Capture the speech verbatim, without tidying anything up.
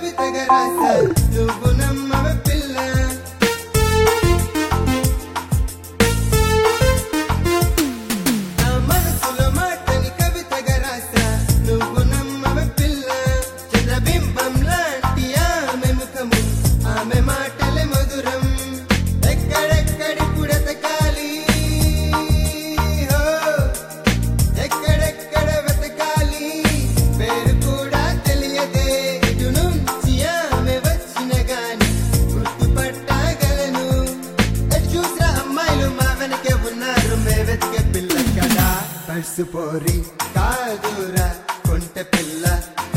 కవితగా రాసా నువ్వు నమ్మవ పిల్ల నా మనసులో మాటని కవితగా రాసా నువ్వు నమ్మవ పిల్ల చంద్రబింబం లాంటి ఆమె ముఖము ఆమె మాటలే మధురం ఎక్కడెక్కడి పుడతకాలి ఎక్కడెక్కడ వెతకాలి పేరు కూడా తెలియదే ఇటు నుంచి ఆమె వచ్చిన గాని గుర్తుపట్టగలను ఎటు చూసిన అమ్మాయిలు మా వెనకే ఉన్నారు మే వెతికే పిల్ల కదా పర్సు పోరి కాదురా కొంటె పిల్ల